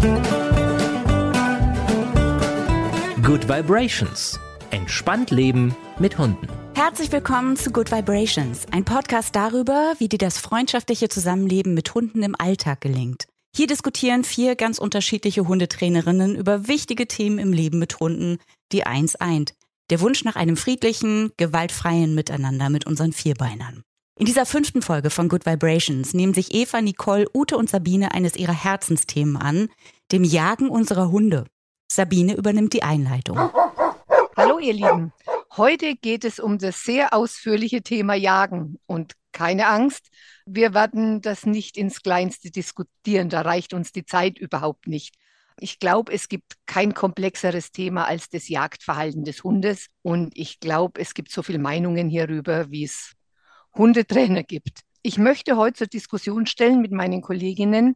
Good Vibrations. Entspannt leben mit Hunden. Herzlich willkommen zu Good Vibrations, ein Podcast darüber, wie dir das freundschaftliche Zusammenleben mit Hunden im Alltag gelingt. Hier diskutieren 4 ganz unterschiedliche Hundetrainerinnen über wichtige Themen im Leben mit Hunden, die eins eint: der Wunsch nach einem friedlichen, gewaltfreien Miteinander mit unseren Vierbeinern. In dieser 5. Folge von Good Vibrations nehmen sich Eva, Nicole, Ute und Sabine eines ihrer Herzensthemen an, dem Jagen unserer Hunde. Sabine übernimmt die Einleitung. Hallo ihr Lieben, heute geht es um das sehr ausführliche Thema Jagen und keine Angst, wir werden das nicht ins Kleinste diskutieren, da reicht uns die Zeit überhaupt nicht. Ich glaube, es gibt kein komplexeres Thema als das Jagdverhalten des Hundes und ich glaube, es gibt so viele Meinungen hierüber, wie es Hundetrainer gibt. Ich möchte heute zur Diskussion stellen mit meinen Kolleginnen,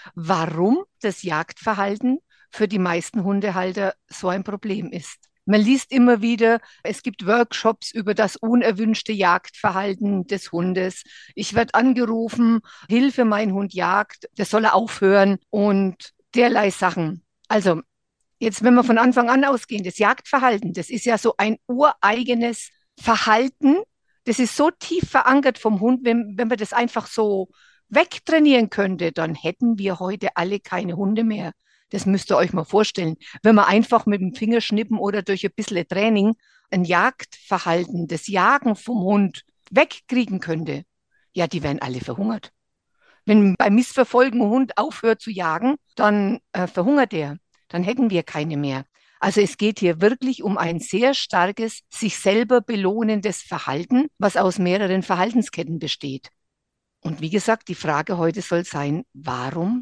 warum das Jagdverhalten für die meisten Hundehalter so ein Problem ist. Man liest immer wieder, es gibt Workshops über das unerwünschte Jagdverhalten des Hundes. Ich werde angerufen, Hilfe, mein Hund jagt, das soll er aufhören und derlei Sachen. Also jetzt, wenn wir von Anfang an ausgehen, das Jagdverhalten, das ist ja so ein ureigenes Verhalten, das ist so tief verankert vom Hund, wenn man das einfach so wegtrainieren könnte, dann hätten wir heute alle keine Hunde mehr. Das müsst ihr euch mal vorstellen. Wenn man einfach mit dem Fingerschnippen oder durch ein bisschen Training ein Jagdverhalten, das Jagen vom Hund wegkriegen könnte, ja, die wären alle verhungert. Wenn beim Missverfolgen ein Hund aufhört zu jagen, dann verhungert er. Dann hätten wir keine mehr. Also es geht hier wirklich um ein sehr starkes, sich selber belohnendes Verhalten, was aus mehreren Verhaltensketten besteht. Und wie gesagt, die Frage heute soll sein, warum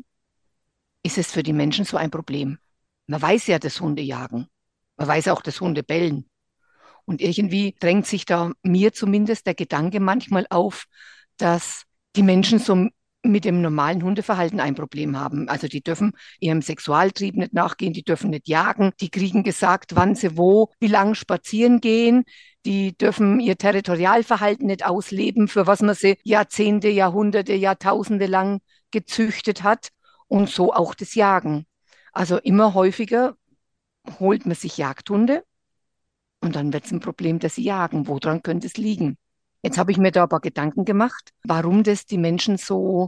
ist es für die Menschen so ein Problem? Man weiß ja das Hundejagen. Man weiß auch das Hundebellen. Und irgendwie drängt sich da mir zumindest der Gedanke manchmal auf, dass die Menschen so mit dem normalen Hundeverhalten ein Problem haben. Also die dürfen ihrem Sexualtrieb nicht nachgehen, die dürfen nicht jagen, die kriegen gesagt, wann sie wo, wie lang spazieren gehen, die dürfen ihr Territorialverhalten nicht ausleben, für was man sie Jahrzehnte, Jahrhunderte, Jahrtausende lang gezüchtet hat. Und so auch das Jagen. Also immer häufiger holt man sich Jagdhunde und dann wird es ein Problem, dass sie jagen. Woran könnte es liegen? Jetzt habe ich mir da aber Gedanken gemacht, warum das die Menschen so,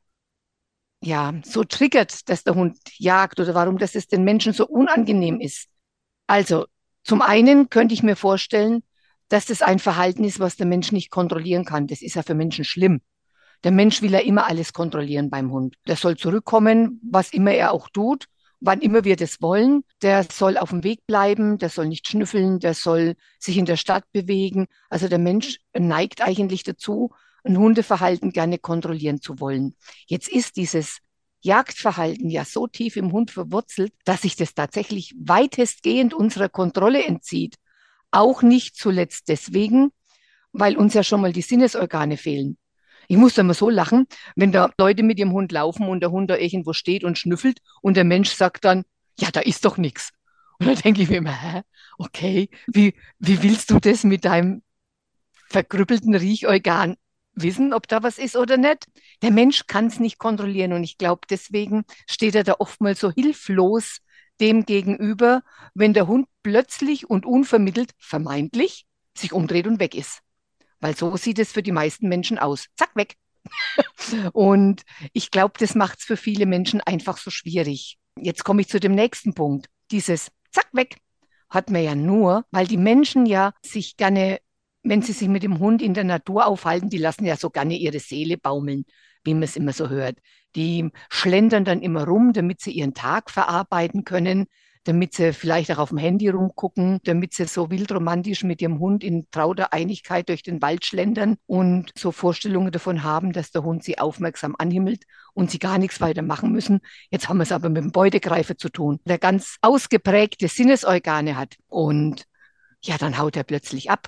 ja, so triggert, dass der Hund jagt oder warum das es den Menschen so unangenehm ist. Also zum einen könnte ich mir vorstellen, dass das ein Verhalten ist, was der Mensch nicht kontrollieren kann. Das ist ja für Menschen schlimm. Der Mensch will ja immer alles kontrollieren beim Hund. Der soll zurückkommen, was immer er auch tut, wann immer wir das wollen. Der soll auf dem Weg bleiben, der soll nicht schnüffeln, der soll sich in der Stadt bewegen. Also der Mensch neigt eigentlich dazu, ein Hundeverhalten gerne kontrollieren zu wollen. Jetzt ist dieses Jagdverhalten ja so tief im Hund verwurzelt, dass sich das tatsächlich weitestgehend unserer Kontrolle entzieht. Auch nicht zuletzt deswegen, weil uns ja schon mal die Sinnesorgane fehlen. Ich muss da mal so lachen, wenn da Leute mit ihrem Hund laufen und der Hund da irgendwo steht und schnüffelt und der Mensch sagt dann, ja, da ist doch nichts. Und dann denke ich mir immer, okay, wie willst du das mit deinem verkrüppelten Riechorgan wissen, ob da was ist oder nicht? Der Mensch kann es nicht kontrollieren und ich glaube, deswegen steht er da oftmals so hilflos dem gegenüber, wenn der Hund plötzlich und unvermittelt, vermeintlich, sich umdreht und weg ist. Weil so sieht es für die meisten Menschen aus. Zack, weg. Und ich glaube, das macht es für viele Menschen einfach so schwierig. Jetzt komme ich zu dem nächsten Punkt. Dieses Zack, weg hat man ja nur, weil die Menschen ja sich gerne, wenn sie sich mit dem Hund in der Natur aufhalten, die lassen ja so gerne ihre Seele baumeln, wie man es immer so hört. Die schlendern dann immer rum, damit sie ihren Tag verarbeiten können, damit sie vielleicht auch auf dem Handy rumgucken, damit sie so wildromantisch mit ihrem Hund in trauter Einigkeit durch den Wald schlendern und so Vorstellungen davon haben, dass der Hund sie aufmerksam anhimmelt und sie gar nichts weiter machen müssen. Jetzt haben wir es aber mit dem Beutegreifer zu tun, der ganz ausgeprägte Sinnesorgane hat. Und ja, dann haut er plötzlich ab.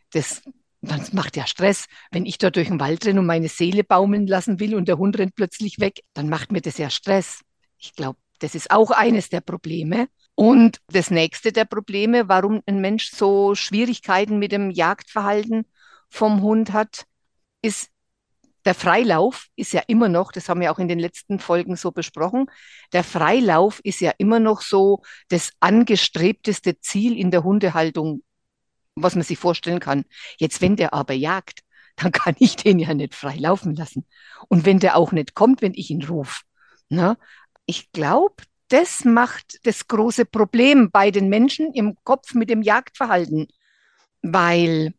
Das macht ja Stress. Wenn ich da durch den Wald renne und meine Seele baumeln lassen will und der Hund rennt plötzlich weg, dann macht mir das ja Stress. Ich glaube, das ist auch eines der Probleme. Und das nächste der Probleme, warum ein Mensch so Schwierigkeiten mit dem Jagdverhalten vom Hund hat, ist Der Freilauf ist ja immer noch, das haben wir auch in den letzten Folgen so besprochen, der Freilauf ist ja immer noch so das angestrebteste Ziel in der Hundehaltung, was man sich vorstellen kann. Jetzt, wenn der aber jagt, dann kann ich den ja nicht frei laufen lassen. Und wenn der auch nicht kommt, wenn ich ihn rufe. Ne? Ich glaube, das macht das große Problem bei den Menschen im Kopf mit dem Jagdverhalten, weil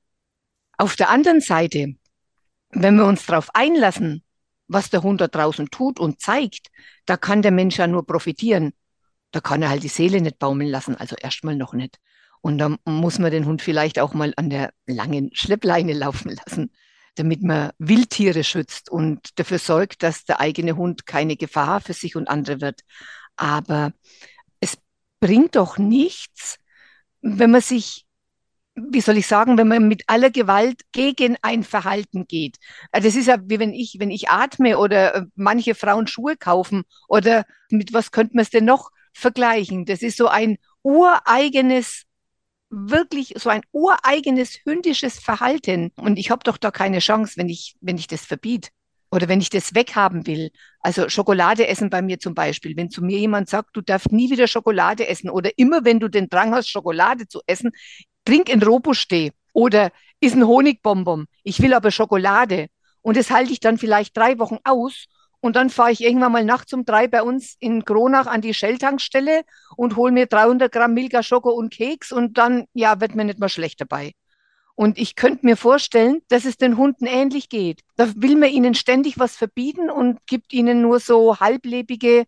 auf der anderen Seite, wenn wir uns darauf einlassen, was der Hund da draußen tut und zeigt, da kann der Mensch ja nur profitieren. Da kann er halt die Seele nicht baumeln lassen, also erstmal noch nicht. Und dann muss man den Hund vielleicht auch mal an der langen Schleppleine laufen lassen, damit man Wildtiere schützt und dafür sorgt, dass der eigene Hund keine Gefahr für sich und andere wird. Aber es bringt doch nichts, wenn man sich, wie soll ich sagen, wenn man mit aller Gewalt gegen ein Verhalten geht. Das ist ja wie wenn ich atme oder manche Frauen Schuhe kaufen oder mit was könnte man es denn noch vergleichen? Das ist so ein ureigenes, wirklich so ein ureigenes hündisches Verhalten. Und ich habe doch da keine Chance, wenn ich das verbiete oder wenn ich das weghaben will. Also Schokolade essen bei mir zum Beispiel. Wenn zu mir jemand sagt, du darfst nie wieder Schokolade essen oder immer wenn du den Drang hast, Schokolade zu essen, trink ein Robuste oder iss ein Honigbonbon. Ich will aber Schokolade. Und das halte ich dann vielleicht 3 Wochen aus. Und dann fahre ich irgendwann mal nachts um 3 bei uns in Kronach an die Shell-Tankstelle und hole mir 300 Gramm Milka Schoko und Keks und dann, ja, wird mir nicht mal schlecht dabei. Und ich könnte mir vorstellen, dass es den Hunden ähnlich geht. Da will man ihnen ständig was verbieten und gibt ihnen nur so halblebige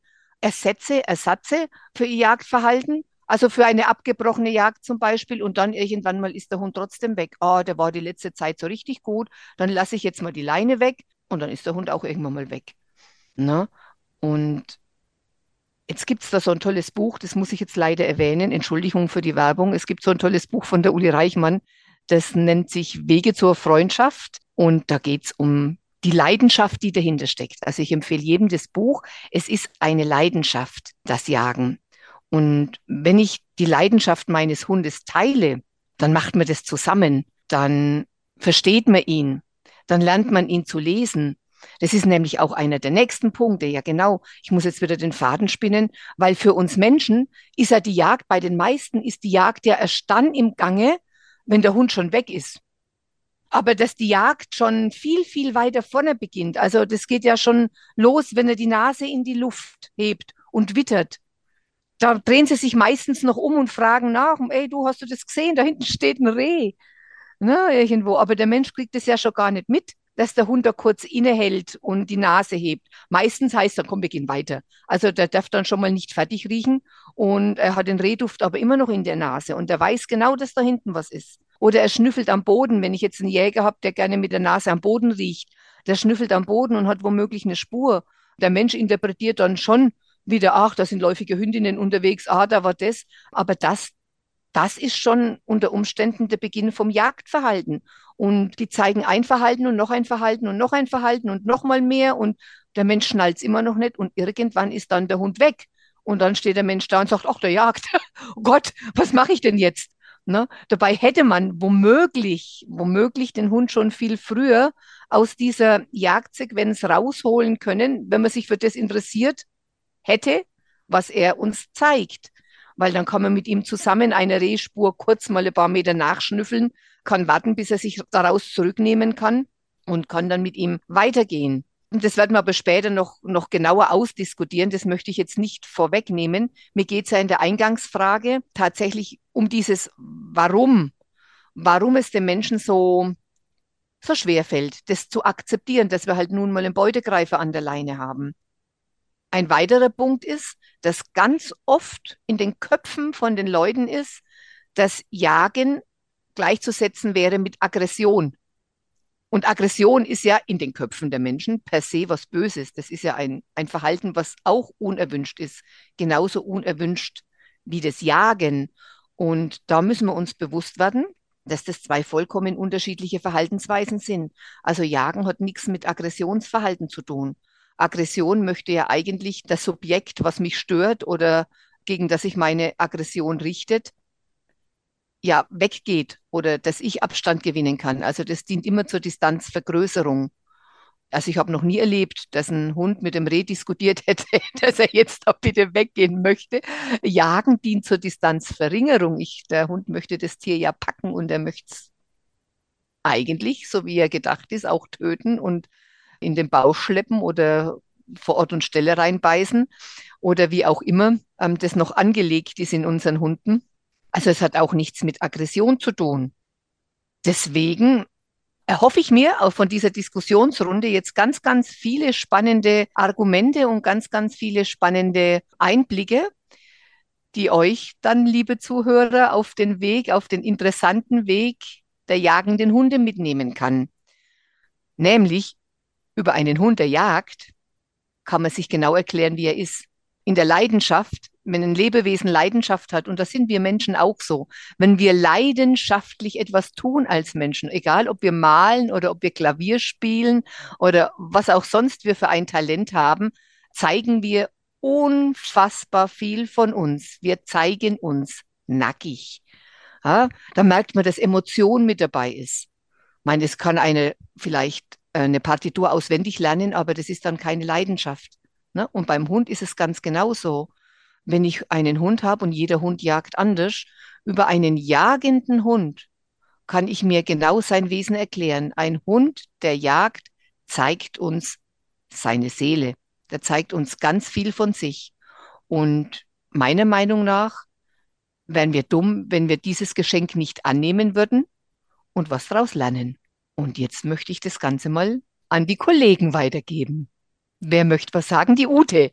Ersatze für ihr Jagdverhalten. Also für eine abgebrochene Jagd zum Beispiel. Und dann irgendwann mal ist der Hund trotzdem weg. Ah, der war die letzte Zeit so richtig gut. Dann lasse ich jetzt mal die Leine weg und dann ist der Hund auch irgendwann mal weg. Ne? Und jetzt gibt es da so ein tolles Buch, das muss ich jetzt leider erwähnen. Entschuldigung für die Werbung. Es gibt so ein tolles Buch von der Uli Reichmann, das nennt sich Wege zur Freundschaft. Und da geht es um die Leidenschaft, die dahinter steckt. Also ich empfehle jedem das Buch. Es ist eine Leidenschaft, das Jagen. Und wenn ich die Leidenschaft meines Hundes teile, dann macht man das zusammen. Dann versteht man ihn. Dann lernt man ihn zu lesen. Das ist nämlich auch einer der nächsten Punkte. Ja, genau. Ich muss jetzt wieder den Faden spinnen, weil für uns Menschen ist ja die Jagd, bei den meisten ist die Jagd ja erst dann im Gange, wenn der Hund schon weg ist. Aber dass die Jagd schon viel, viel weiter vorne beginnt. Also das geht ja schon los, wenn er die Nase in die Luft hebt und wittert. Da drehen sie sich meistens noch um und fragen nach, ey, du hast du das gesehen? Da hinten steht ein Reh. Ne, irgendwo. Aber der Mensch kriegt es ja schon gar nicht mit, dass der Hund da kurz innehält und die Nase hebt. Meistens heißt er, komm, wir gehen weiter. Also der darf dann schon mal nicht fertig riechen und er hat den Rehduft aber immer noch in der Nase und der weiß genau, dass da hinten was ist. Oder er schnüffelt am Boden, wenn ich jetzt einen Jäger habe, der gerne mit der Nase am Boden riecht. Der schnüffelt am Boden und hat womöglich eine Spur. Der Mensch interpretiert dann schon wieder, ach, da sind läufige Hündinnen unterwegs, ah, da war das. Aber das ist schon unter Umständen der Beginn vom Jagdverhalten. Und die zeigen ein Verhalten und noch ein Verhalten und noch ein Verhalten und noch mal mehr. Und der Mensch schnallt es immer noch nicht. Und irgendwann ist dann der Hund weg. Und dann steht der Mensch da und sagt, ach, der jagt. Oh Gott, was mache ich denn jetzt? Ne? Dabei hätte man womöglich den Hund schon viel früher aus dieser Jagdsequenz rausholen können, wenn man sich für das interessiert hätte, was er uns zeigt. Weil dann kann man mit ihm zusammen eine Rehspur kurz mal ein paar Meter nachschnüffeln, kann warten, bis er sich daraus zurücknehmen kann und kann dann mit ihm weitergehen. Und das werden wir aber später noch genauer ausdiskutieren. Das möchte ich jetzt nicht vorwegnehmen. Mir geht es ja in der Eingangsfrage tatsächlich um dieses warum es den Menschen so schwer fällt, das zu akzeptieren, dass wir halt nun mal einen Beutegreifer an der Leine haben. Ein weiterer Punkt ist, dass ganz oft in den Köpfen von den Leuten ist, dass Jagen gleichzusetzen wäre mit Aggression. Und Aggression ist ja in den Köpfen der Menschen per se was Böses. Das ist ja ein Verhalten, was auch unerwünscht ist. Genauso unerwünscht wie das Jagen. Und da müssen wir uns bewusst werden, dass das zwei vollkommen unterschiedliche Verhaltensweisen sind. Also Jagen hat nichts mit Aggressionsverhalten zu tun. Aggression möchte ja eigentlich das Subjekt, was mich stört oder gegen das sich meine Aggression richtet, ja, weggeht oder dass ich Abstand gewinnen kann. Also das dient immer zur Distanzvergrößerung. Also ich habe noch nie erlebt, dass ein Hund mit dem Reh diskutiert hätte, dass er jetzt da bitte weggehen möchte. Jagen dient zur Distanzverringerung. Der Hund möchte das Tier ja packen und er möchte es eigentlich, so wie er gedacht ist, auch töten und in den Bauch schleppen oder vor Ort und Stelle reinbeißen oder wie auch immer das noch angelegt ist in unseren Hunden. Also es hat auch nichts mit Aggression zu tun. Deswegen erhoffe ich mir auch von dieser Diskussionsrunde jetzt ganz, ganz viele spannende Argumente und ganz, ganz viele spannende Einblicke, die euch dann, liebe Zuhörer, auf den Weg, auf den interessanten Weg der jagenden Hunde mitnehmen kann. Nämlich über einen Hund der Jagd kann man sich genau erklären, wie er ist. In der Leidenschaft, wenn ein Lebewesen Leidenschaft hat, und das sind wir Menschen auch so, wenn wir leidenschaftlich etwas tun als Menschen, egal ob wir malen oder ob wir Klavier spielen oder was auch sonst wir für ein Talent haben, zeigen wir unfassbar viel von uns. Wir zeigen uns nackig. Ja, da merkt man, dass Emotion mit dabei ist. Ich meine, es kann vielleicht eine Partitur auswendig lernen, aber das ist dann keine Leidenschaft. Ne? Und beim Hund ist es ganz genauso. Wenn ich einen Hund habe und jeder Hund jagt anders, über einen jagenden Hund kann ich mir genau sein Wesen erklären. Ein Hund, der jagt, zeigt uns seine Seele. Der zeigt uns ganz viel von sich. Und meiner Meinung nach wären wir dumm, wenn wir dieses Geschenk nicht annehmen würden und was daraus lernen. Und jetzt möchte ich das Ganze mal an die Kollegen weitergeben. Wer möchte was sagen? Die Ute.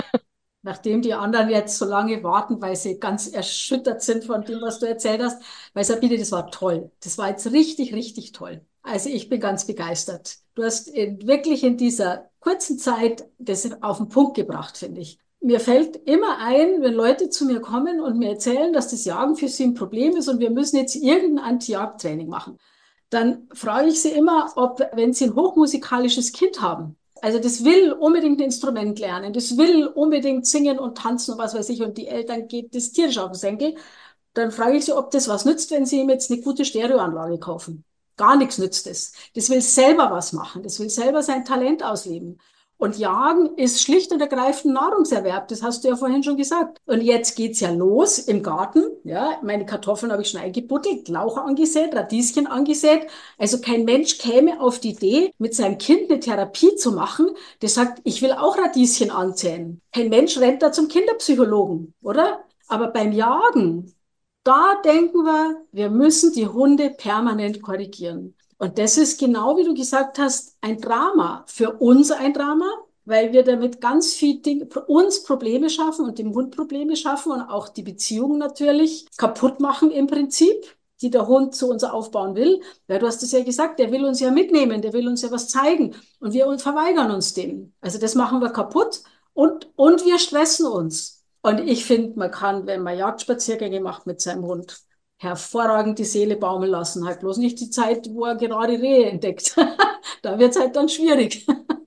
Nachdem die anderen jetzt so lange warten, weil sie ganz erschüttert sind von dem, was du erzählt hast, weil Sabine, das war toll. Das war jetzt richtig, richtig toll. Also ich bin ganz begeistert. Du hast wirklich in dieser kurzen Zeit das auf den Punkt gebracht, finde ich. Mir fällt immer ein, wenn Leute zu mir kommen und mir erzählen, dass das Jagen für sie ein Problem ist und wir müssen jetzt irgendein Anti-Jagd-Training machen, dann frage ich sie immer, ob, wenn sie ein hochmusikalisches Kind haben, also das will unbedingt ein Instrument lernen, das will unbedingt singen und tanzen und was weiß ich, und die Eltern geht das tierisch auf den Senkel, dann frage ich sie, ob das was nützt, wenn sie ihm jetzt eine gute Stereoanlage kaufen. Gar nichts nützt es. Das will selber was machen, das will selber sein Talent ausleben. Und Jagen ist schlicht und ergreifend Nahrungserwerb, das hast du ja vorhin schon gesagt. Und jetzt geht's ja los im Garten. Ja, meine Kartoffeln habe ich schon eingebuddelt, Lauch angesät, Radieschen angesät. Also kein Mensch käme auf die Idee, mit seinem Kind eine Therapie zu machen, der sagt, ich will auch Radieschen ansäen. Kein Mensch rennt da zum Kinderpsychologen, oder? Aber beim Jagen, da denken wir müssen die Hunde permanent korrigieren. Und das ist genau, wie du gesagt hast, ein Drama. Für uns ein Drama, weil wir damit ganz viel uns Probleme schaffen und dem Hund Probleme schaffen und auch die Beziehung natürlich kaputt machen im Prinzip, die der Hund zu uns aufbauen will. Weil du hast es ja gesagt, der will uns ja mitnehmen, der will uns ja was zeigen und wir verweigern uns dem. Also das machen wir kaputt und wir stressen uns. Und ich finde, man kann, wenn man Jagdspaziergänge macht mit seinem Hund, hervorragend die Seele baumeln lassen. Halt bloß nicht die Zeit, wo er gerade Rehe entdeckt. Da wird es halt dann schwierig.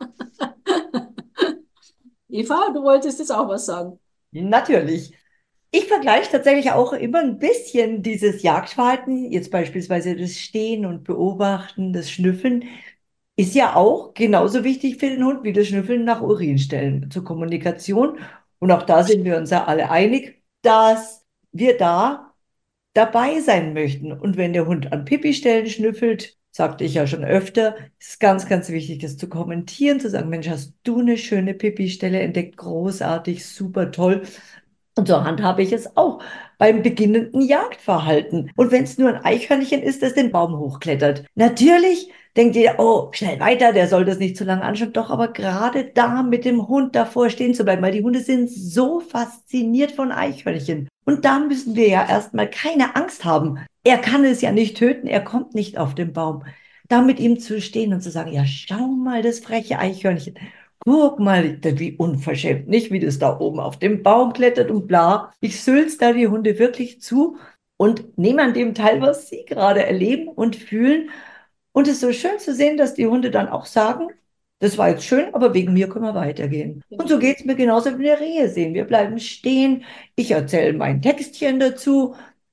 Eva, du wolltest jetzt auch was sagen. Natürlich. Ich vergleiche tatsächlich auch immer ein bisschen dieses Jagdverhalten, jetzt beispielsweise das Stehen und Beobachten, das Schnüffeln, ist ja auch genauso wichtig für den Hund wie das Schnüffeln nach Urinstellen zur Kommunikation. Und auch da sind wir uns ja alle einig, dass wir da dabei sein möchten. Und wenn der Hund an Pipistellen schnüffelt, sagte ich ja schon öfter, ist es ganz, ganz wichtig, das zu kommentieren, zu sagen, Mensch, hast du eine schöne Pipistelle entdeckt, großartig, super toll. Und so handhabe ich es auch beim beginnenden Jagdverhalten. Und wenn es nur ein Eichhörnchen ist, das den Baum hochklettert. Natürlich denkt ihr, oh, schnell weiter, der soll das nicht zu lange anschauen. Doch, aber gerade da mit dem Hund davor stehen zu bleiben, weil die Hunde sind so fasziniert von Eichhörnchen. Und da müssen wir ja erstmal keine Angst haben. Er kann es ja nicht töten, er kommt nicht auf den Baum. Da mit ihm zu stehen und zu sagen, ja, schau mal, das freche Eichhörnchen. Guck mal, wie unverschämt, nicht wie das da oben auf dem Baum klettert und bla. Ich sülz da die Hunde wirklich zu und nehme an dem teil, was sie gerade erleben und fühlen. Und es ist so schön zu sehen, dass die Hunde dann auch sagen, das war jetzt schön, aber wegen mir können wir weitergehen. Und so geht es mir genauso, wenn wir Rehe sehen. Wir bleiben stehen, ich erzähle mein Textchen dazu,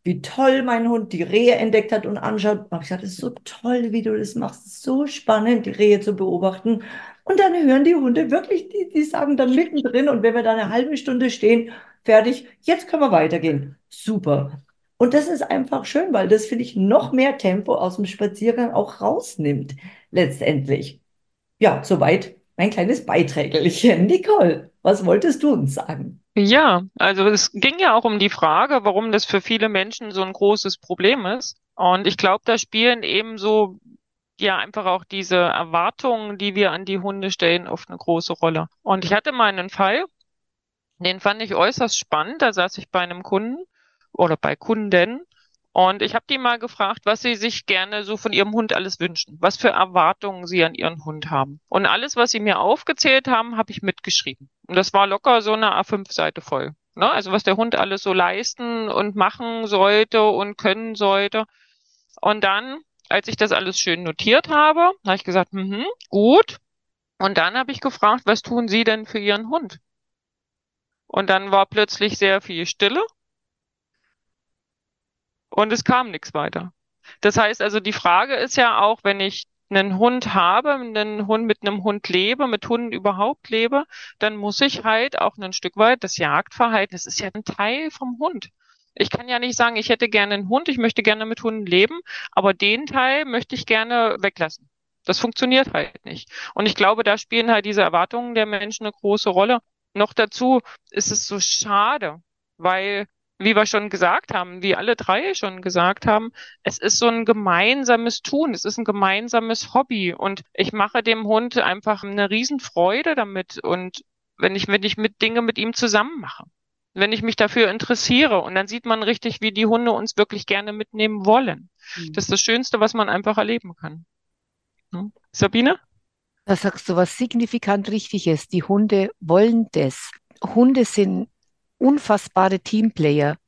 wie toll mein Hund die Rehe entdeckt hat und anschaut. Und habe ich gesagt, das ist so toll, wie du das machst. Es ist so spannend, die Rehe zu beobachten. Und dann hören die Hunde wirklich, die sagen dann mittendrin, und wenn wir da eine halbe Stunde stehen, fertig, jetzt können wir weitergehen. Super. Und das ist einfach schön, weil das, finde ich, noch mehr Tempo aus dem Spaziergang auch rausnimmt, letztendlich. Ja, soweit mein kleines Beiträgelchen. Nicole, was wolltest du uns sagen? Ja, also es ging ja auch um die Frage, warum das für viele Menschen so ein großes Problem ist. Und ich glaube, da spielen eben so, ja, einfach auch diese Erwartungen, die wir an die Hunde stellen, oft eine große Rolle. Und ich hatte mal einen Fall, den fand ich äußerst spannend. Da saß ich bei einem Kunden oder bei Kunden und ich habe die mal gefragt, was sie sich gerne so von ihrem Hund alles wünschen, was für Erwartungen sie an ihren Hund haben. Und alles, was sie mir aufgezählt haben, habe ich mitgeschrieben. Und das war locker so eine A5-Seite voll. Ne? Also was der Hund alles so leisten und machen sollte und können sollte. Und dann, als ich das alles schön notiert habe ich gesagt, gut. Und dann habe ich gefragt, was tun Sie denn für Ihren Hund? Und dann war plötzlich sehr viel Stille und es kam nichts weiter. Das heißt also, die Frage ist ja auch, wenn ich einen Hund habe, einen Hund mit einem Hund lebe, mit Hunden überhaupt lebe, dann muss ich halt auch ein Stück weit das Jagdverhalten, das ist ja ein Teil vom Hund. Ich kann ja nicht sagen, ich hätte gerne einen Hund, ich möchte gerne mit Hunden leben, aber den Teil möchte ich gerne weglassen. Das funktioniert halt nicht. Und ich glaube, da spielen halt diese Erwartungen der Menschen eine große Rolle. Noch dazu ist es so schade, weil, wie wir schon gesagt haben, wie alle drei schon gesagt haben, es ist so ein gemeinsames Tun, es ist ein gemeinsames Hobby und ich mache dem Hund einfach eine Riesenfreude damit und wenn ich mit Dinge mit ihm zusammen mache, wenn ich mich dafür interessiere und dann sieht man richtig, wie die Hunde uns wirklich gerne mitnehmen wollen. Das ist das Schönste, was man einfach erleben kann. Hm? Sabine? Da sagst du was signifikant Richtiges. Die Hunde wollen das. Hunde sind unfassbare Teamplayer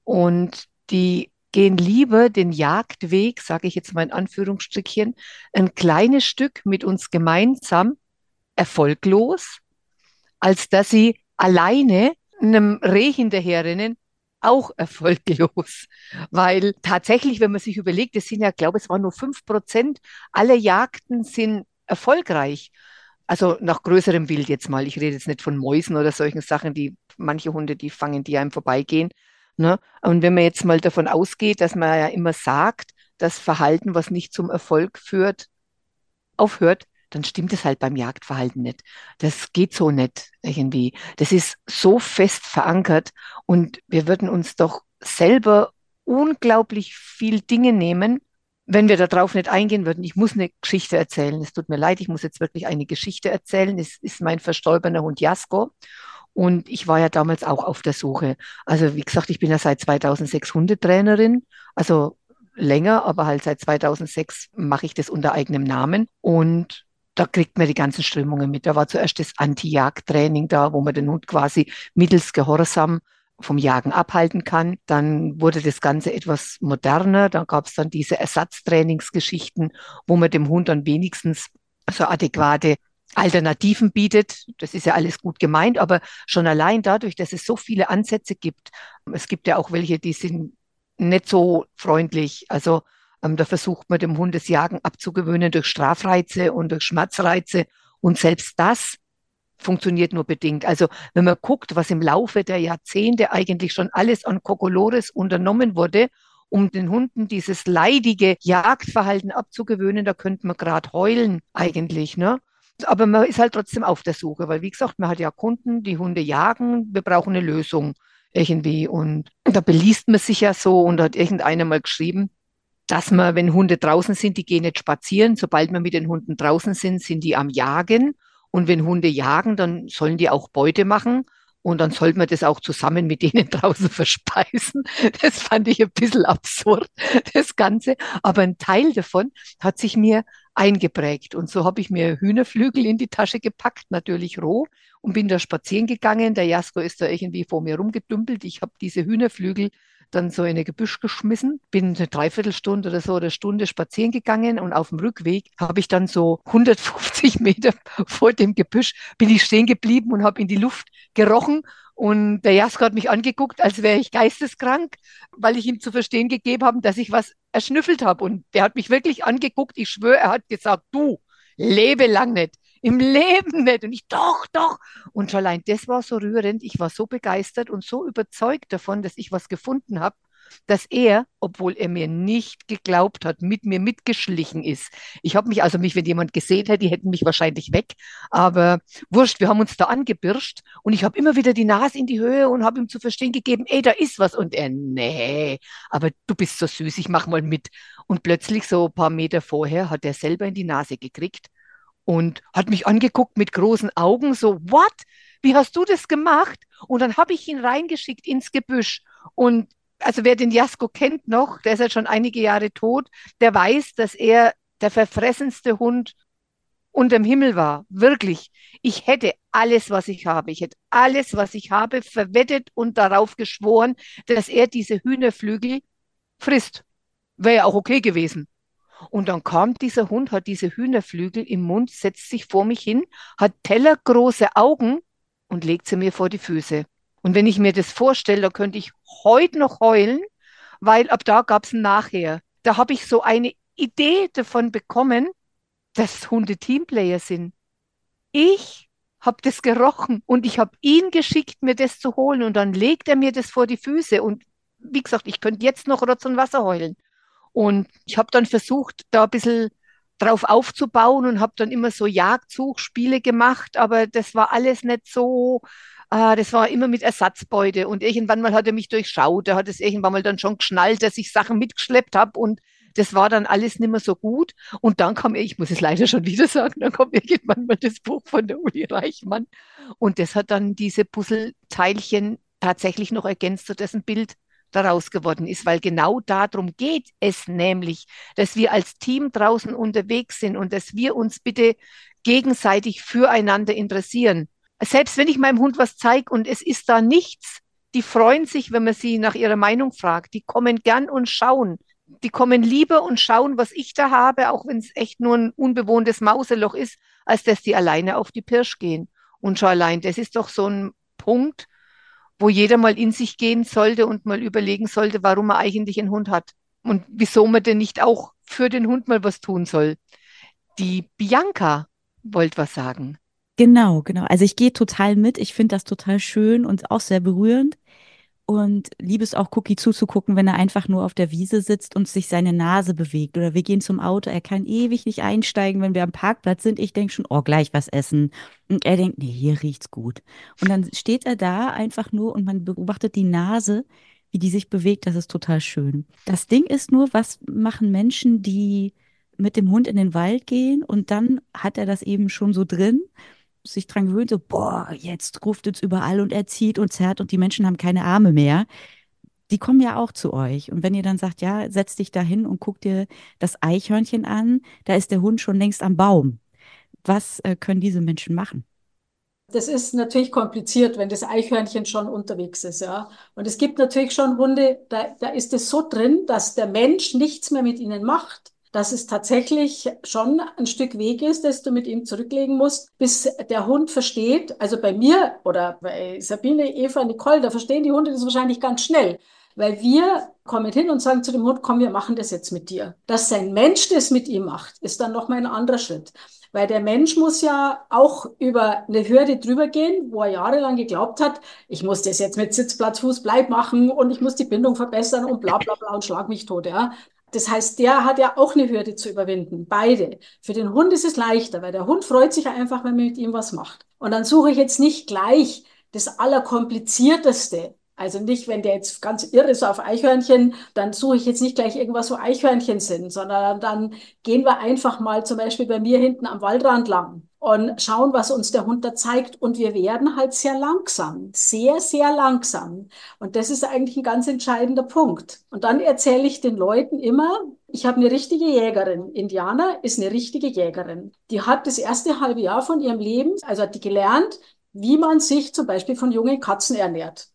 und die gehen lieber den Jagdweg, sage ich jetzt mal in Anführungsstrichen, ein kleines Stück mit uns gemeinsam erfolglos, als dass sie alleine einem Reh hinterherrennen, auch erfolglos. Weil tatsächlich, wenn man sich überlegt, es sind ja, glaube ich, es waren nur 5% aller Jagden sind erfolgreich. Also nach größerem Wild jetzt mal. Ich rede jetzt nicht von Mäusen oder solchen Sachen, die manche Hunde, die fangen, die einem vorbeigehen. Ne? Und wenn man jetzt mal davon ausgeht, dass man ja immer sagt, das Verhalten, was nicht zum Erfolg führt, aufhört, dann stimmt es halt beim Jagdverhalten nicht. Das geht so nicht irgendwie. Das ist so fest verankert und wir würden uns doch selber unglaublich viel Dinge nehmen, wenn wir darauf nicht eingehen würden. Ich muss eine Geschichte erzählen. Es tut mir leid, ich muss jetzt wirklich eine Geschichte erzählen. Es ist mein verstorbener Hund Jasko. Und ich war ja damals auch auf der Suche. Also wie gesagt, ich bin ja seit 2006 Hundetrainerin. Also länger, aber halt seit 2006 mache ich das unter eigenem Namen. Und da kriegt man die ganzen Strömungen mit. Da war zuerst das Anti-Jagd-Training da, wo man den Hund quasi mittels Gehorsam vom Jagen abhalten kann. Dann wurde das Ganze etwas moderner. Dann gab es dann diese Ersatztrainingsgeschichten, wo man dem Hund dann wenigstens so adäquate Alternativen bietet. Das ist ja alles gut gemeint, aber schon allein dadurch, dass es so viele Ansätze gibt. Es gibt ja auch welche, die sind nicht so freundlich. Also da versucht man dem Hund das Jagen abzugewöhnen durch Strafreize und durch Schmerzreize. Und selbst das funktioniert nur bedingt. Also wenn man guckt, was im Laufe der Jahrzehnte eigentlich schon alles an Kokolores unternommen wurde, um den Hunden dieses leidige Jagdverhalten abzugewöhnen, da könnte man gerade heulen eigentlich, ne? Aber man ist halt trotzdem auf der Suche, weil wie gesagt, man hat ja Kunden, die Hunde jagen, wir brauchen eine Lösung irgendwie. Und da beliest man sich ja so und da hat irgendeiner mal geschrieben, dass man, wenn Hunde draußen sind, die gehen nicht spazieren. Sobald wir mit den Hunden draußen sind, sind die am Jagen. Und wenn Hunde jagen, dann sollen die auch Beute machen. Und dann sollte man das auch zusammen mit denen draußen verspeisen. Das fand ich ein bisschen absurd, das Ganze. Aber ein Teil davon hat sich mir eingeprägt. Und so habe ich mir Hühnerflügel in die Tasche gepackt, natürlich roh, und bin da spazieren gegangen. Der Jasko ist da irgendwie vor mir rumgedümpelt. Ich habe diese Hühnerflügel dann so in ein Gebüsch geschmissen, bin eine Dreiviertelstunde oder so oder Stunde spazieren gegangen und auf dem Rückweg habe ich dann so 150 Meter vor dem Gebüsch bin ich stehen geblieben und habe in die Luft gerochen. Und der Jasko hat mich angeguckt, als wäre ich geisteskrank, weil ich ihm zu verstehen gegeben habe, dass ich was erschnüffelt habe. Und der hat mich wirklich angeguckt. Ich schwöre, er hat gesagt, du, lebe lang nicht. Im Leben nicht. Und ich, doch, doch. Und schon allein das war so rührend. Ich war so begeistert und so überzeugt davon, dass ich was gefunden habe, dass er, obwohl er mir nicht geglaubt hat, mit mir mitgeschlichen ist. Ich habe mich, also mich, wenn jemand gesehen hätte, die hätten mich wahrscheinlich weg. Aber wurscht, wir haben uns da angebirscht und ich habe immer wieder die Nase in die Höhe und habe ihm zu verstehen gegeben, ey, da ist was. Und er, nee, aber du bist so süß, ich mach mal mit. Und plötzlich, so ein paar Meter vorher, hat er selber in die Nase gekriegt und hat mich angeguckt mit großen Augen, so, what? Wie hast du das gemacht? Und dann habe ich ihn reingeschickt ins Gebüsch. Und also wer den Jasko kennt noch, der ist jetzt schon einige Jahre tot, der weiß, dass er der verfressenste Hund unterm Himmel war. Wirklich. Ich hätte alles, was ich habe. Ich hätte alles, was ich habe, verwettet und darauf geschworen, dass er diese Hühnerflügel frisst. Wäre ja auch okay gewesen. Und dann kam dieser Hund, hat diese Hühnerflügel im Mund, setzt sich vor mich hin, hat tellergroße Augen und legt sie mir vor die Füße. Und wenn ich mir das vorstelle, da könnte ich heute noch heulen, weil ab da gab es ein Nachher. Da habe ich so eine Idee davon bekommen, dass Hunde Teamplayer sind. Ich habe das gerochen und ich habe ihn geschickt, mir das zu holen und dann legt er mir das vor die Füße und wie gesagt, ich könnte jetzt noch Rotz und Wasser heulen. Und ich habe dann versucht, da ein bisschen drauf aufzubauen und habe dann immer so Jagdsuchspiele gemacht, aber das war alles nicht so, das war immer mit Ersatzbeute. Und irgendwann mal hat er mich durchschaut, er hat es irgendwann mal dann schon geschnallt, dass ich Sachen mitgeschleppt habe und das war dann alles nicht mehr so gut. Und dann kam, ich muss es leider schon wieder sagen, dann kommt irgendwann mal das Buch von der Uli Reichmann. Und das hat dann diese Puzzleteilchen tatsächlich noch ergänzt, sodass ein Bild daraus geworden ist, weil genau darum geht es nämlich, dass wir als Team draußen unterwegs sind und dass wir uns bitte gegenseitig füreinander interessieren. Selbst wenn ich meinem Hund was zeige und es ist da nichts, die freuen sich, wenn man sie nach ihrer Meinung fragt. Die kommen gern und schauen. Die kommen lieber und schauen, was ich da habe, auch wenn es echt nur ein unbewohntes Mauseloch ist, als dass die alleine auf die Pirsch gehen. Und schon allein, das ist doch so ein Punkt, wo jeder mal in sich gehen sollte und mal überlegen sollte, warum er eigentlich einen Hund hat und wieso man denn nicht auch für den Hund mal was tun soll. Die Bianca wollte was sagen. Genau, genau. Also ich gehe total mit. Ich finde das total schön und auch sehr berührend. Und liebe es auch, Cookie zuzugucken, wenn er einfach nur auf der Wiese sitzt und sich seine Nase bewegt. Oder wir gehen zum Auto, er kann ewig nicht einsteigen, wenn wir am Parkplatz sind. Ich denke schon, oh, gleich was essen. Und er denkt, nee, hier riecht's gut. Und dann steht er da einfach nur und man beobachtet die Nase, wie die sich bewegt. Das ist total schön. Das Ding ist nur, was machen Menschen, die mit dem Hund in den Wald gehen und dann hat er das eben schon so drin, sich dran gewöhnt, so, boah, jetzt ruft es überall und er zieht und zerrt und die Menschen haben keine Arme mehr. Die kommen ja auch zu euch. Und wenn ihr dann sagt, ja, setz dich da hin und guck dir das Eichhörnchen an, da ist der Hund schon längst am Baum. Was können diese Menschen machen? Das ist natürlich kompliziert, wenn das Eichhörnchen schon unterwegs ist, ja. Und es gibt natürlich schon Hunde, da ist es so drin, dass der Mensch nichts mehr mit ihnen macht, dass es tatsächlich schon ein Stück Weg ist, das du mit ihm zurücklegen musst, bis der Hund versteht. Also bei mir oder bei Sabine, Eva, Nicole, da verstehen die Hunde das wahrscheinlich ganz schnell. Weil wir kommen hin und sagen zu dem Hund, komm, wir machen das jetzt mit dir. Dass sein Mensch das mit ihm macht, ist dann nochmal ein anderer Schritt. Weil der Mensch muss ja auch über eine Hürde drüber gehen, wo er jahrelang geglaubt hat, ich muss das jetzt mit Sitzplatz, Fuß, Bleib machen und ich muss die Bindung verbessern und bla bla bla und schlag mich tot. Ja. Das heißt, der hat ja auch eine Hürde zu überwinden, beide. Für den Hund ist es leichter, weil der Hund freut sich einfach, wenn man mit ihm was macht. Und dann suche ich jetzt nicht gleich das Allerkomplizierteste. Also nicht, wenn der jetzt ganz irre ist auf Eichhörnchen, dann suche ich jetzt nicht gleich irgendwas, wo Eichhörnchen sind, sondern dann gehen wir einfach mal zum Beispiel bei mir hinten am Waldrand lang und schauen, was uns der Hund da zeigt. Und wir werden halt sehr langsam, sehr, sehr langsam. Und das ist eigentlich ein ganz entscheidender Punkt. Und dann erzähle ich den Leuten immer, ich habe eine richtige Jägerin. Indiana ist eine richtige Jägerin. Die hat das erste halbe Jahr von ihrem Leben, also hat die gelernt, wie man sich zum Beispiel von jungen Katzen ernährt.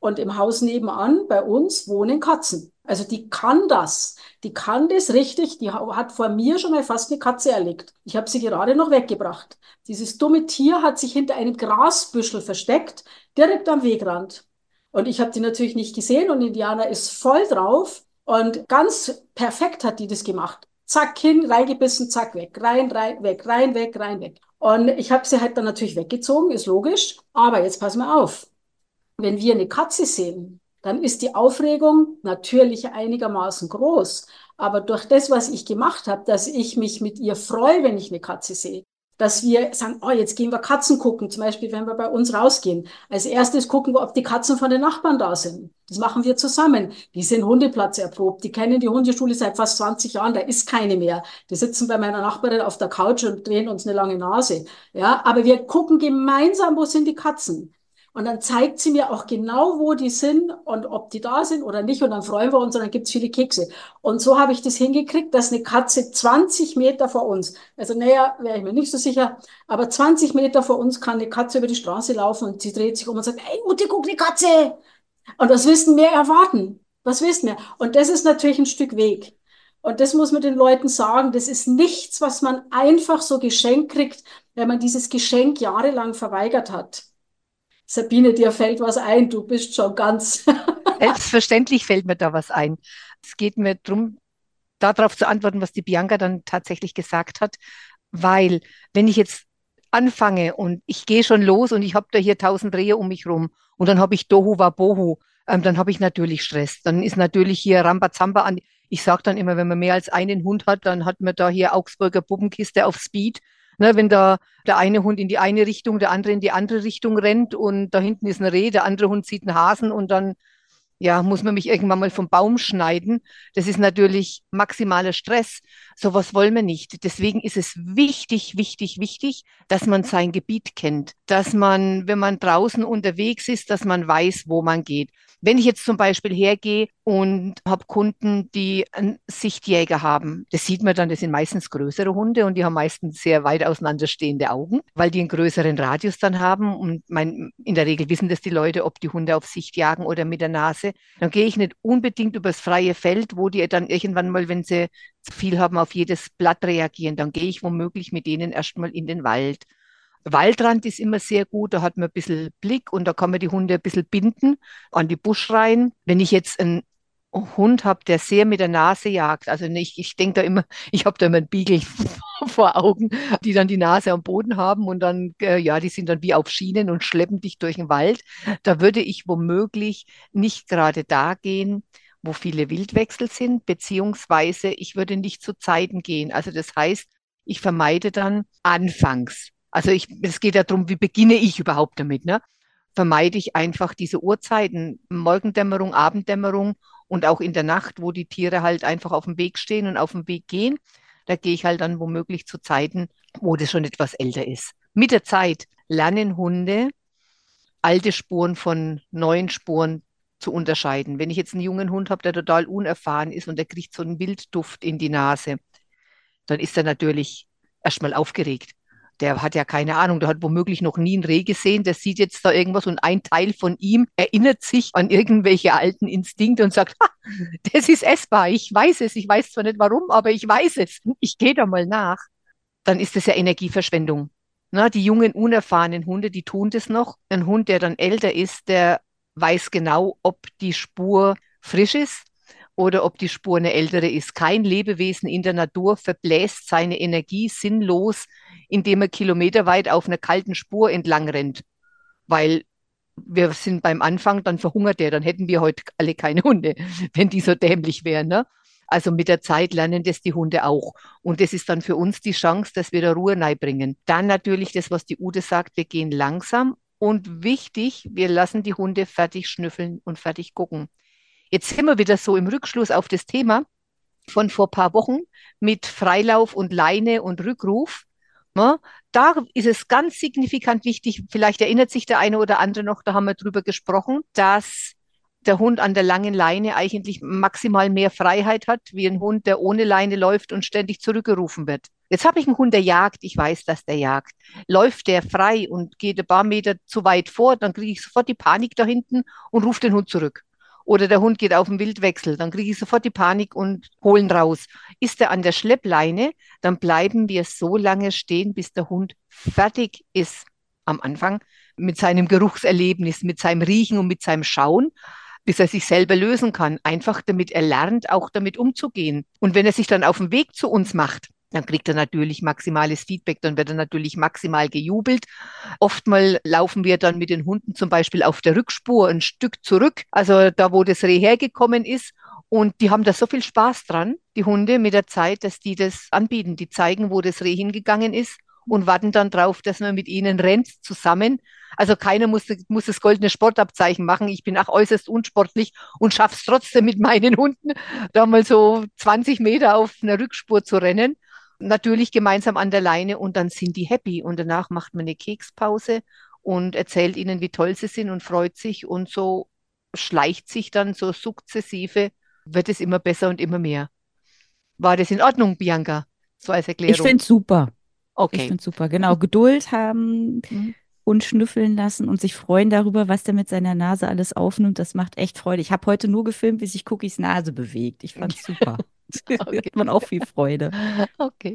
Und im Haus nebenan bei uns wohnen Katzen. Also die kann das. Die kann das richtig. Die hat vor mir schon mal fast eine Katze erlegt. Ich habe sie gerade noch weggebracht. Dieses dumme Tier hat sich hinter einem Grasbüschel versteckt, direkt am Wegrand. Und ich habe die natürlich nicht gesehen und Indiana ist voll drauf und ganz perfekt hat die das gemacht. Zack, hin, reingebissen, zack, weg, rein, weg, rein, weg, rein, weg. Und ich habe sie halt dann natürlich weggezogen, ist logisch. Aber jetzt pass mal auf. Wenn wir eine Katze sehen, dann ist die Aufregung natürlich einigermaßen groß. Aber durch das, was ich gemacht habe, dass ich mich mit ihr freue, wenn ich eine Katze sehe, dass wir sagen, oh, jetzt gehen wir Katzen gucken, zum Beispiel, wenn wir bei uns rausgehen. Als erstes gucken wir, ob die Katzen von den Nachbarn da sind. Das machen wir zusammen. Die sind Hundeplatz erprobt. Die kennen die Hundeschule seit fast 20 Jahren. Da ist keine mehr. Die sitzen bei meiner Nachbarin auf der Couch und drehen uns eine lange Nase. Ja, aber wir gucken gemeinsam, wo sind die Katzen. Und dann zeigt sie mir auch genau, wo die sind und ob die da sind oder nicht. Und dann freuen wir uns und dann gibt's viele Kekse. Und so habe ich das hingekriegt, dass eine Katze 20 Meter vor uns, also näher wäre ich mir nicht so sicher, aber 20 Meter vor uns kann eine Katze über die Straße laufen und sie dreht sich um und sagt, hey Mutti, guck, die Katze! Und was willst du mehr erwarten? Was willst du mehr? Und das ist natürlich ein Stück Weg. Und das muss man den Leuten sagen. Das ist nichts, was man einfach so geschenkt kriegt, wenn man dieses Geschenk jahrelang verweigert hat. Sabine, dir fällt was ein, du bist schon ganz. Selbstverständlich fällt mir da was ein. Es geht mir darum, darauf zu antworten, was die Bianca dann tatsächlich gesagt hat, weil wenn ich jetzt anfange und ich gehe schon los und ich habe da hier 1000 Rehe um mich rum und dann habe ich Tohu Wabohu, dann habe ich natürlich Stress. Dann ist natürlich hier Rambazamba an. Ich sage dann immer, wenn man mehr als einen Hund hat, dann hat man da hier Augsburger Puppenkiste auf Speed. Ne, wenn da der eine Hund in die eine Richtung, der andere in die andere Richtung rennt und da hinten ist ein Reh, der andere Hund sieht einen Hasen und dann ja, muss man mich irgendwann mal vom Baum schneiden. Das ist natürlich maximaler Stress. Sowas wollen wir nicht. Deswegen ist es wichtig, wichtig, wichtig, dass man sein Gebiet kennt, dass man, wenn man draußen unterwegs ist, dass man weiß, wo man geht. Wenn ich jetzt zum Beispiel hergehe und habe Kunden, die einen Sichtjäger haben, das sieht man dann, das sind meistens größere Hunde und die haben meistens sehr weit auseinanderstehende Augen, weil die einen größeren Radius dann haben. Und in der Regel wissen das die Leute, ob die Hunde auf Sicht jagen oder mit der Nase. Dann gehe ich nicht unbedingt übers freie Feld, wo die dann irgendwann mal, wenn sie zu viel haben, auf jedes Blatt reagieren. Dann gehe ich womöglich mit denen erstmal in den Wald. Waldrand ist immer sehr gut, da hat man ein bisschen Blick und da kann man die Hunde ein bisschen binden an die Buschreihen. Wenn ich jetzt einen Hund habe, der sehr mit der Nase jagt, also ich denke da immer, ich habe da immer einen Beagle vor Augen, die dann die Nase am Boden haben und dann, ja, die sind dann wie auf Schienen und schleppen dich durch den Wald. Da würde ich womöglich nicht gerade da gehen, wo viele Wildwechsel sind, beziehungsweise ich würde nicht zu Zeiten gehen. Also das heißt, ich vermeide dann anfangs. Also es geht ja darum, wie beginne ich überhaupt damit, ne? Vermeide ich einfach diese Uhrzeiten, Morgendämmerung, Abenddämmerung und auch in der Nacht, wo die Tiere halt einfach auf dem Weg stehen und auf dem Weg gehen. Da gehe ich halt dann womöglich zu Zeiten, wo das schon etwas älter ist. Mit der Zeit lernen Hunde, alte Spuren von neuen Spuren zu unterscheiden. Wenn ich jetzt einen jungen Hund habe, der total unerfahren ist und der kriegt so einen Wildduft in die Nase, dann ist er natürlich erstmal aufgeregt. Der hat ja keine Ahnung, der hat womöglich noch nie ein Reh gesehen, der sieht jetzt da irgendwas und ein Teil von ihm erinnert sich an irgendwelche alten Instinkte und sagt, ha, das ist essbar, ich weiß es, ich weiß zwar nicht warum, aber ich weiß es, ich gehe da mal nach. Dann ist das ja Energieverschwendung. Na, die jungen, unerfahrenen Hunde, die tun das noch. Ein Hund, der dann älter ist, der weiß genau, ob die Spur frisch ist oder ob die Spur eine ältere ist. Kein Lebewesen in der Natur verbläst seine Energie sinnlos, indem er kilometerweit auf einer kalten Spur entlang rennt. Weil wir sind beim Anfang, dann verhungert der, dann hätten wir heute alle keine Hunde, wenn die so dämlich wären. Ne? Also mit der Zeit lernen das die Hunde auch. Und das ist dann für uns die Chance, dass wir da Ruhe reinbringen. Dann natürlich das, was die Ute sagt, wir gehen langsam. Und wichtig, wir lassen die Hunde fertig schnüffeln und fertig gucken. Jetzt sind wir wieder so im Rückschluss auf das Thema von vor ein paar Wochen mit Freilauf und Leine und Rückruf. Ne? Da ist es ganz signifikant wichtig, vielleicht erinnert sich der eine oder andere noch, da haben wir drüber gesprochen, dass der Hund an der langen Leine eigentlich maximal mehr Freiheit hat, wie ein Hund, der ohne Leine läuft und ständig zurückgerufen wird. Jetzt habe ich einen Hund, der jagt, ich weiß, dass der jagt. Läuft der frei und geht ein paar Meter zu weit vor, dann kriege ich sofort die Panik da hinten und rufe den Hund zurück. Oder der Hund geht auf den Wildwechsel, dann kriege ich sofort die Panik und holen raus. Ist er an der Schleppleine, dann bleiben wir so lange stehen, bis der Hund fertig ist am Anfang mit seinem Geruchserlebnis, mit seinem Riechen und mit seinem Schauen, bis er sich selber lösen kann. Einfach damit er lernt, auch damit umzugehen. Und wenn er sich dann auf den Weg zu uns macht, dann kriegt er natürlich maximales Feedback, dann wird er natürlich maximal gejubelt. Oftmal laufen wir dann mit den Hunden zum Beispiel auf der Rückspur ein Stück zurück, also da, wo das Reh hergekommen ist. Und die haben da so viel Spaß dran, die Hunde mit der Zeit, dass die das anbieten. Die zeigen, wo das Reh hingegangen ist und warten dann drauf, dass man mit ihnen rennt zusammen. Also keiner muss das goldene Sportabzeichen machen. Ich bin auch äußerst unsportlich und schaffe es trotzdem mit meinen Hunden, da mal so 20 Meter auf einer Rückspur zu rennen. Natürlich gemeinsam an der Leine und dann sind die happy. Und danach macht man eine Kekspause und erzählt ihnen, wie toll sie sind und freut sich. Und so schleicht sich dann so sukzessive, wird es immer besser und immer mehr. War das in Ordnung, Bianca? So als Ich Erklärung. finde es super. Ich Okay. finde es super. Genau. Geduld haben Mhm. und schnüffeln lassen und sich freuen darüber, was der mit seiner Nase alles aufnimmt. Das macht echt Freude. Ich habe heute nur gefilmt, wie sich Cookies Nase bewegt. Ich fand es super. Da Okay. hat man auch viel Freude. Okay.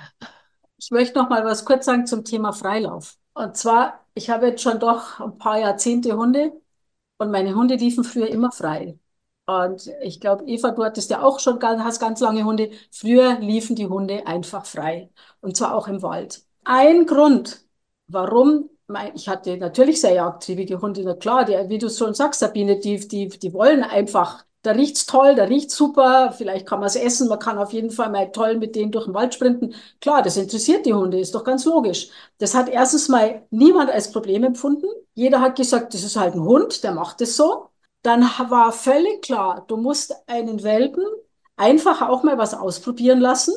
Ich möchte noch mal was kurz sagen zum Thema Freilauf. Und zwar, ich habe jetzt schon doch ein paar Jahrzehnte Hunde und meine Hunde liefen früher immer frei. Und ich glaube, Eva, du hattest ja auch schon hast ganz lange Hunde. Früher liefen die Hunde einfach frei. Und zwar auch im Wald. Ein Grund, warum, ich hatte natürlich sehr jagdtriebige Hunde, na klar, wie du schon sagst, Sabine, die wollen einfach. Da riecht's toll, da riecht's super, vielleicht kann man es essen, man kann auf jeden Fall mal toll mit denen durch den Wald sprinten. Klar, das interessiert die Hunde, ist doch ganz logisch. Das hat erstens mal niemand als Problem empfunden. Jeder hat gesagt, das ist halt ein Hund, der macht es so. Dann war völlig klar, du musst einen Welpen einfach auch mal was ausprobieren lassen.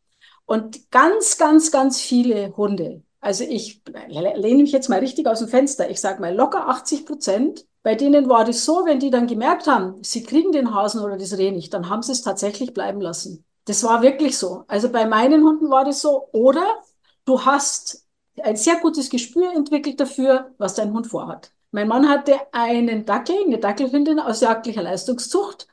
Und ganz, ganz, ganz viele Hunde, also ich lehne mich jetzt mal richtig aus dem Fenster, ich sage mal locker 80%, bei denen war das so, wenn die dann gemerkt haben, sie kriegen den Hasen oder das Reh nicht, dann haben sie es tatsächlich bleiben lassen. Das war wirklich so. Also bei meinen Hunden war das so. Oder du hast ein sehr gutes Gespür entwickelt dafür, was dein Hund vorhat. Mein Mann hatte einen Dackel, eine Dackelhündin aus jagdlicher Leistungszucht.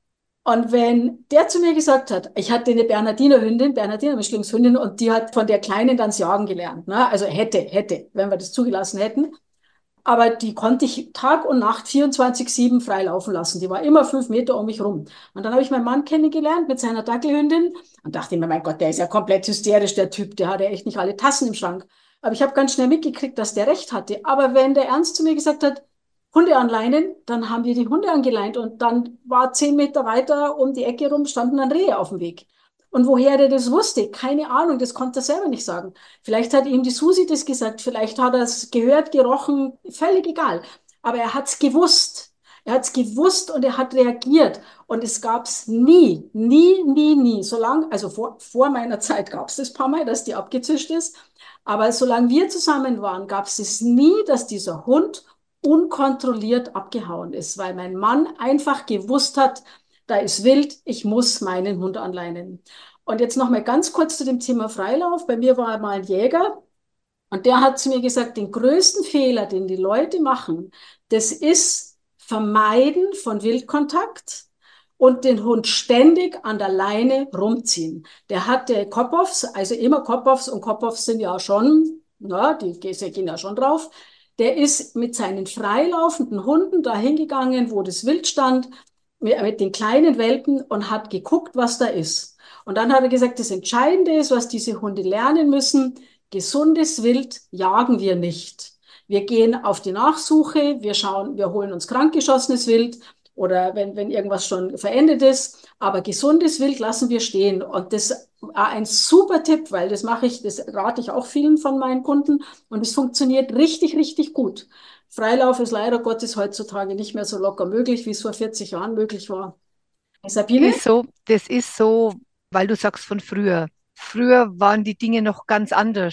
Und wenn der zu mir gesagt hat, ich hatte eine Bernhardiner Mischlingshündin, und die hat von der Kleinen dann das Jagen gelernt. Ne? Also hätte, wenn wir das zugelassen hätten. Aber die konnte ich Tag und Nacht 24/7 frei laufen lassen. Die war immer 5 Meter um mich rum. Und dann habe ich meinen Mann kennengelernt mit seiner Dackelhündin und dachte mir, mein Gott, der ist ja komplett hysterisch, der Typ, der hat ja echt nicht alle Tassen im Schrank. Aber ich habe ganz schnell mitgekriegt, dass der recht hatte. Aber wenn der Ernst zu mir gesagt hat, Hunde anleinen, dann haben wir die Hunde angeleint und dann war 10 Meter weiter um die Ecke rum, standen dann Rehe auf dem Weg. Und woher der das wusste, keine Ahnung, das konnte er selber nicht sagen. Vielleicht hat ihm die Susi das gesagt, vielleicht hat er es gehört, gerochen, völlig egal. Aber er hat es gewusst. Er hat es gewusst und er hat reagiert. Und es gab es nie, nie, nie, nie. Solange, also vor meiner Zeit gab es das paar Mal, dass die abgezischt ist. Aber solange wir zusammen waren, gab es es nie, dass dieser Hund unkontrolliert abgehauen ist, weil mein Mann einfach gewusst hat, da ist wild, ich muss meinen Hund anleinen. Und jetzt noch mal ganz kurz zu dem Thema Freilauf. Bei mir war mal ein Jäger und der hat zu mir gesagt, den größten Fehler, den die Leute machen, das ist Vermeiden von Wildkontakt und den Hund ständig an der Leine rumziehen. Der hatte Cop-Offs, also immer Cop-Offs, und Cop-Offs sind ja schon, na, die gehen ja schon drauf. Der ist mit seinen freilaufenden Hunden da hingegangen, wo das Wild stand, mit den kleinen Welpen, und hat geguckt, was da ist. Und dann hat er gesagt, das Entscheidende ist, was diese Hunde lernen müssen: gesundes Wild jagen wir nicht. Wir gehen auf die Nachsuche, wir schauen, wir holen uns krankgeschossenes Wild oder wenn irgendwas schon verendet ist, aber gesundes Wild lassen wir stehen. Und das war ein super Tipp, weil das rate ich auch vielen von meinen Kunden, und es funktioniert richtig, richtig gut. Freilauf ist leider Gottes heutzutage nicht mehr so locker möglich, wie es vor 40 Jahren möglich war. Sabine? Das ist so, weil du sagst von früher. Früher waren die Dinge noch ganz anders.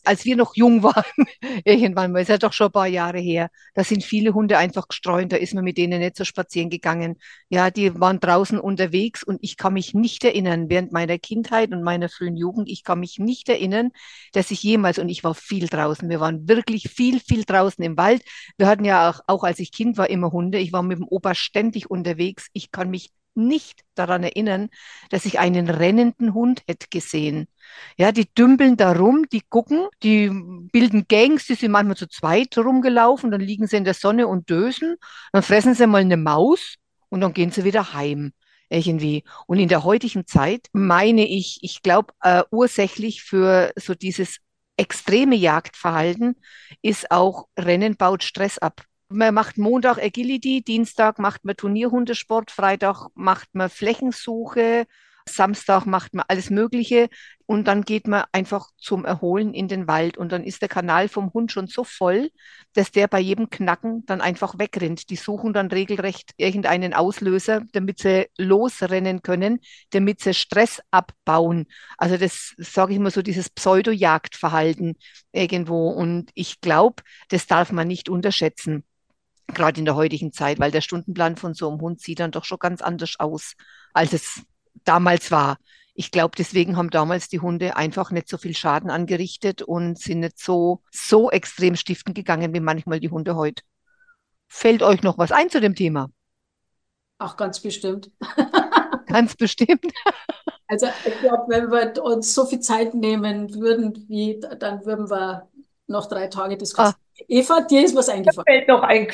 als wir noch jung waren, irgendwann mal, ist ja doch schon ein paar Jahre her, da sind viele Hunde einfach gestreunt, da ist man mit denen nicht so spazieren gegangen. Ja, die waren draußen unterwegs und ich kann mich nicht erinnern, während meiner Kindheit und meiner frühen Jugend, ich kann mich nicht erinnern, dass ich jemals, und ich war viel draußen, wir waren wirklich viel draußen im Wald. Wir hatten ja auch als ich Kind war, immer Hunde. Ich war mit dem Opa ständig unterwegs. Ich kann mich nicht daran erinnern, dass ich einen rennenden Hund hätte gesehen. Ja, die dümpeln da rum, die gucken, die bilden Gangs, die sind manchmal zu zweit rumgelaufen, dann liegen sie in der Sonne und dösen, dann fressen sie mal eine Maus und dann gehen sie wieder heim. Irgendwie. Und in der heutigen Zeit meine ich glaube, ursächlich für so dieses extreme Jagdverhalten ist auch Rennen baut Stress ab. Man macht Montag Agility, Dienstag macht man Turnierhundesport, Freitag macht man Flächensuche, Samstag macht man alles Mögliche und dann geht man einfach zum Erholen in den Wald und dann ist der Kanal vom Hund schon so voll, dass der bei jedem Knacken dann einfach wegrennt. Die suchen dann regelrecht irgendeinen Auslöser, damit sie losrennen können, damit sie Stress abbauen. Also das sage ich mal so, dieses Pseudo-Jagdverhalten irgendwo und ich glaube, das darf man nicht unterschätzen. Gerade in der heutigen Zeit, weil der Stundenplan von so einem Hund sieht dann doch schon ganz anders aus, als es damals war. Ich glaube, deswegen haben damals die Hunde einfach nicht so viel Schaden angerichtet und sind nicht so extrem stiften gegangen wie manchmal die Hunde heute. Fällt euch noch was ein zu dem Thema? Ach, ganz bestimmt. Ganz bestimmt. Also ich glaube, wenn wir uns so viel Zeit nehmen würden, dann würden wir noch 3 Tage diskutieren. Eva, dir ist was eingefallen. Mir fällt noch ein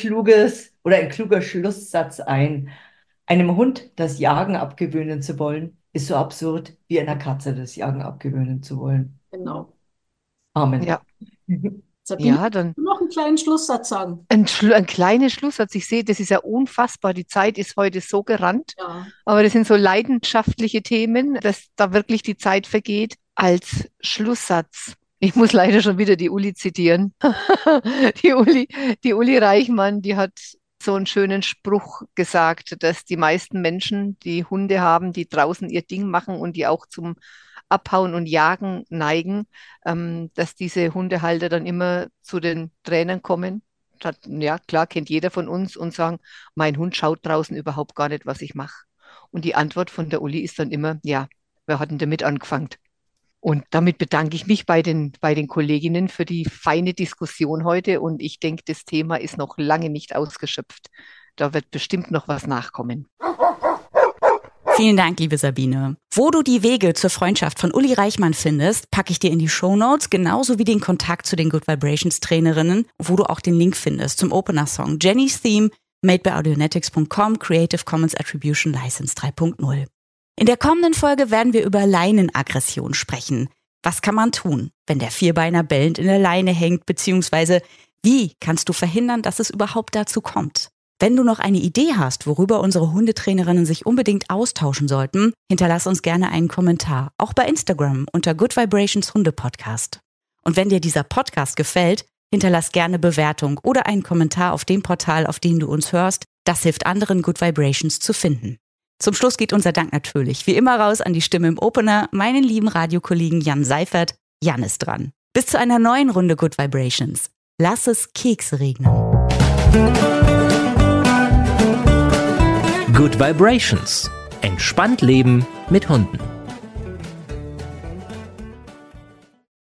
kluger Schlusssatz ein. Einem Hund das Jagen abgewöhnen zu wollen, ist so absurd, wie einer Katze das Jagen abgewöhnen zu wollen. Genau. Amen. Ja. Sabine, Ja, dann du noch einen kleinen Schlusssatz sagen? ein kleiner Schlusssatz. Ich sehe, das ist ja unfassbar. Die Zeit ist heute so gerannt. Ja. Aber das sind so leidenschaftliche Themen, dass da wirklich die Zeit vergeht. Als Schlusssatz. Ich muss leider schon wieder die Uli zitieren. Die Uli Reichmann, die hat so einen schönen Spruch gesagt, dass die meisten Menschen, die Hunde haben, die draußen ihr Ding machen und die auch zum Abhauen und Jagen neigen, dass diese Hundehalter dann immer zu den Trainern kommen. Ja, klar, kennt jeder von uns und sagen, mein Hund schaut draußen überhaupt gar nicht, was ich mache. Und die Antwort von der Uli ist dann immer, ja, wer hat denn damit angefangen? Und damit bedanke ich mich bei den Kolleginnen für die feine Diskussion heute. Und ich denke, das Thema ist noch lange nicht ausgeschöpft. Da wird bestimmt noch was nachkommen. Vielen Dank, liebe Sabine. Wo du die Wege zur Freundschaft von Uli Reichmann findest, packe ich dir in die Shownotes, genauso wie den Kontakt zu den Good Vibrations Trainerinnen, wo du auch den Link findest zum Opener-Song Jenny's Theme, made by Audionetics.com, Creative Commons Attribution License 3.0. In der kommenden Folge werden wir über Leinenaggression sprechen. Was kann man tun, wenn der Vierbeiner bellend in der Leine hängt, beziehungsweise wie kannst du verhindern, dass es überhaupt dazu kommt? Wenn du noch eine Idee hast, worüber unsere Hundetrainerinnen sich unbedingt austauschen sollten, hinterlass uns gerne einen Kommentar, auch bei Instagram unter Good Vibrations Hunde Podcast. Und wenn dir dieser Podcast gefällt, hinterlass gerne Bewertung oder einen Kommentar auf dem Portal, auf dem du uns hörst. Das hilft anderen Good Vibrations zu finden. Zum Schluss geht unser Dank natürlich wie immer raus an die Stimme im Opener, meinen lieben Radiokollegen Jan Seifert. Jan ist dran. Bis zu einer neuen Runde Good Vibrations. Lass es Kekse regnen. Good Vibrations. Entspannt leben mit Hunden.